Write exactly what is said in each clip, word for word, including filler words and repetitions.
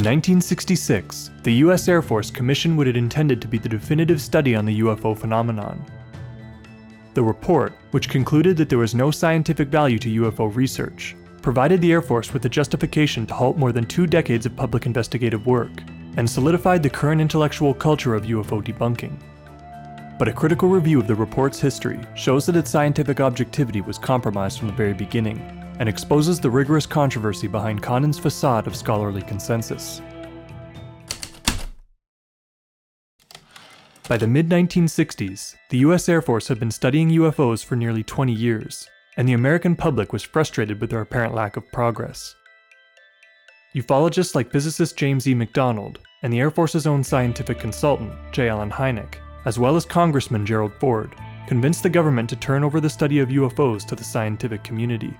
In nineteen sixty-six, the U S Air Force commissioned what it intended to be the definitive study on the U F O phenomenon. The report, which concluded that there was no scientific value to U F O research, provided the Air Force with the justification to halt more than two decades of public investigative work, and solidified the current intellectual culture of U F O debunking. But a critical review of the report's history shows that its scientific objectivity was compromised from the very beginning, and exposes the rigorous controversy behind Condon's facade of scholarly consensus. By the mid nineteen sixties, the U S Air Force had been studying U F Os for nearly twenty years, and the American public was frustrated with their apparent lack of progress. Ufologists like physicist James E. McDonald and the Air Force's own scientific consultant, J. Allen Hynek, as well as Congressman Gerald Ford, convinced the government to turn over the study of U F Os to the scientific community.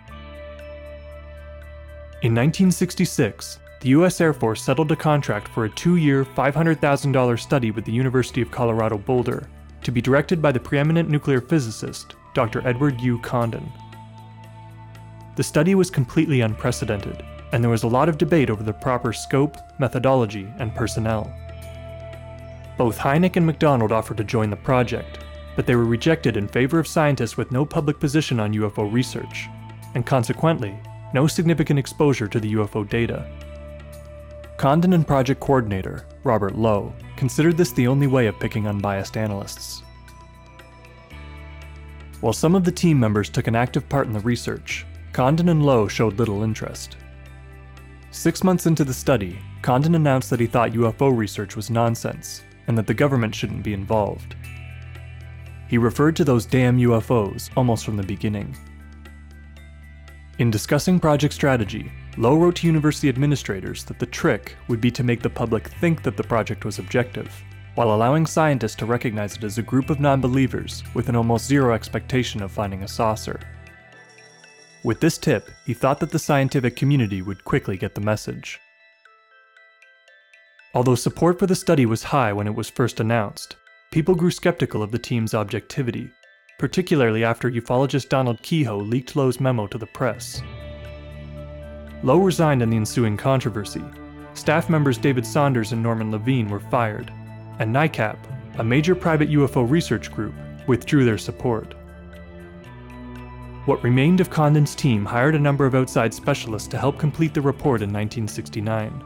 In nineteen sixty-six, the U S Air Force settled a contract for a two-year, five hundred thousand dollars study with the University of Colorado Boulder, to be directed by the preeminent nuclear physicist, Doctor Edward U. Condon. The study was completely unprecedented, and there was a lot of debate over the proper scope, methodology, and personnel. Both Hynek and McDonald offered to join the project, but they were rejected in favor of scientists with no public position on U F O research, and consequently, no significant exposure to the U F O data. Condon and project coordinator, Robert Lowe, considered this the only way of picking unbiased analysts. While some of the team members took an active part in the research, Condon and Lowe showed little interest. Six months into the study, Condon announced that he thought U F O research was nonsense, and that the government shouldn't be involved. He referred to those damn U F Os almost from the beginning. In discussing project strategy, Lowe wrote to university administrators that the trick would be to make the public think that the project was objective, while allowing scientists to recognize it as a group of non-believers with an almost zero expectation of finding a saucer. With this tip, he thought that the scientific community would quickly get the message. Although support for the study was high when it was first announced, people grew skeptical of the team's objectivity, particularly after ufologist Donald Keyhoe leaked Lowe's memo to the press. Lowe resigned in the ensuing controversy. Staff members David Saunders and Norman Levine were fired, and NICAP, a major private U F O research group, withdrew their support. What remained of Condon's team hired a number of outside specialists to help complete the report in nineteen sixty-nine.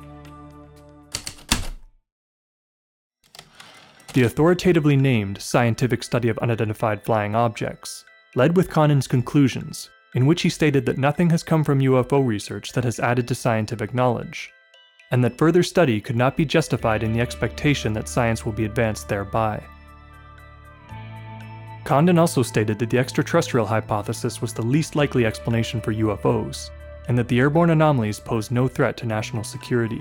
The authoritatively named Scientific Study of Unidentified Flying Objects led with Condon's conclusions, in which he stated that nothing has come from U F O research that has added to scientific knowledge, and that further study could not be justified in the expectation that science will be advanced thereby. Condon also stated that the extraterrestrial hypothesis was the least likely explanation for U F Os, and that the airborne anomalies posed no threat to national security.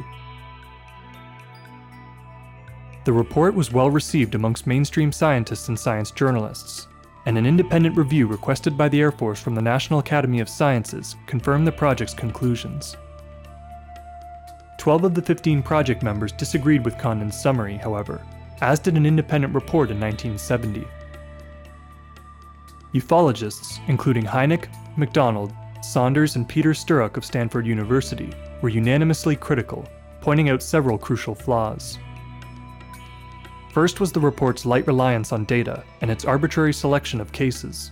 The report was well received amongst mainstream scientists and science journalists, and an independent review requested by the Air Force from the National Academy of Sciences confirmed the project's conclusions. Twelve of the fifteen project members disagreed with Condon's summary, however, as did an independent report in nineteen seventy. Ufologists, including Hynek, McDonald, Saunders, and Peter Sturrock of Stanford University, were unanimously critical, pointing out several crucial flaws. First was the report's light reliance on data and its arbitrary selection of cases.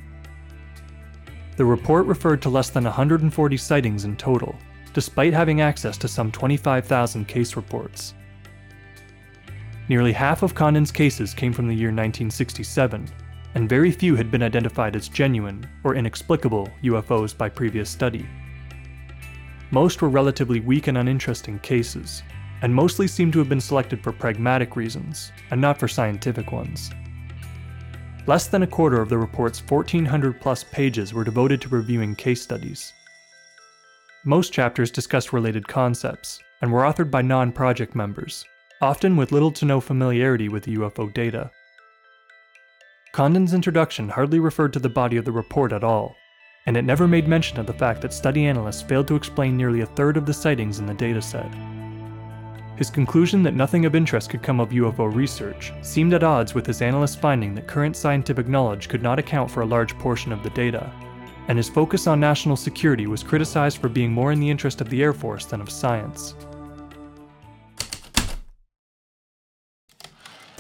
The report referred to less than one hundred forty sightings in total, despite having access to some twenty-five thousand case reports. Nearly half of Condon's cases came from the year nineteen sixty-seven, and very few had been identified as genuine or inexplicable U F Os by previous study. Most were relatively weak and uninteresting cases, and mostly seem to have been selected for pragmatic reasons, and not for scientific ones. Less than a quarter of the report's fourteen hundred plus pages were devoted to reviewing case studies. Most chapters discussed related concepts, and were authored by non-project members, often with little to no familiarity with the U F O data. Condon's introduction hardly referred to the body of the report at all, and it never made mention of the fact that study analysts failed to explain nearly a third of the sightings in the dataset. His conclusion that nothing of interest could come of U F O research seemed at odds with his analysts' finding that current scientific knowledge could not account for a large portion of the data, and his focus on national security was criticized for being more in the interest of the Air Force than of science.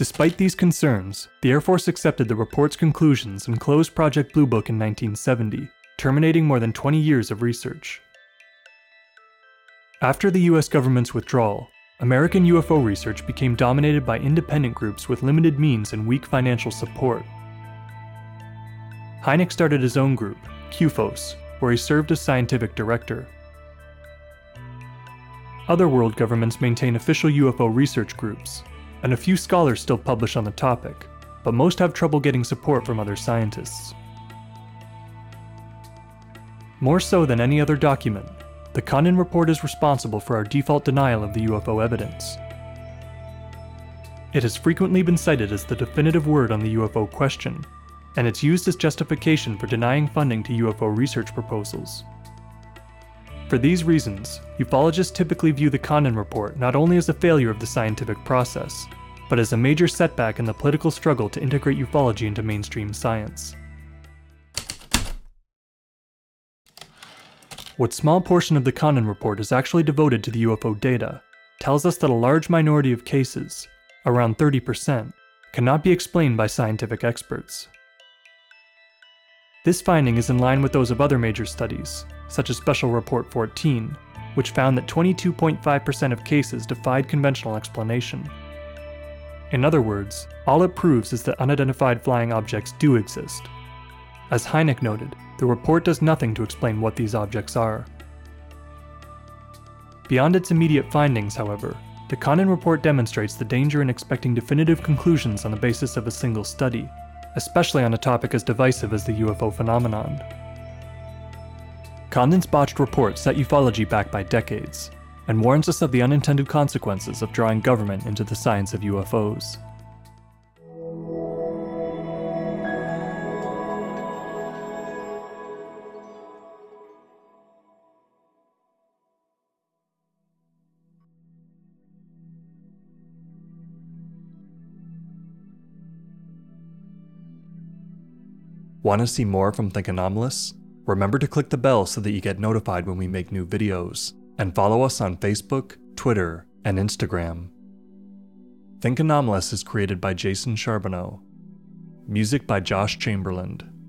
Despite these concerns, the Air Force accepted the report's conclusions and closed Project Blue Book in nineteen seventy, terminating more than twenty years of research. After the U S government's withdrawal, American U F O research became dominated by independent groups with limited means and weak financial support. Hynek started his own group, Q F O S, where he served as scientific director. Other world governments maintain official U F O research groups, and a few scholars still publish on the topic, but most have trouble getting support from other scientists. More so than any other document, the Condon Report is responsible for our default denial of the U F O evidence. It has frequently been cited as the definitive word on the U F O question, and it's used as justification for denying funding to U F O research proposals. For these reasons, ufologists typically view the Condon Report not only as a failure of the scientific process, but as a major setback in the political struggle to integrate ufology into mainstream science. What small portion of the Condon Report is actually devoted to the U F O data tells us that a large minority of cases, around thirty percent, cannot be explained by scientific experts. This finding is in line with those of other major studies, such as Special Report fourteen, which found that twenty-two point five percent of cases defied conventional explanation. In other words, all it proves is that unidentified flying objects do exist. As Hynek noted, the report does nothing to explain what these objects are. Beyond its immediate findings, however, the Condon Report demonstrates the danger in expecting definitive conclusions on the basis of a single study, especially on a topic as divisive as the U F O phenomenon. Condon's botched report set ufology back by decades, and warns us of the unintended consequences of drawing government into the science of U F Os. Want to see more from Think Anomalous? Remember to click the bell so that you get notified when we make new videos, and follow us on Facebook, Twitter, and Instagram. Think Anomalous is created by Jason Charbonneau. Music by Josh Chamberlain.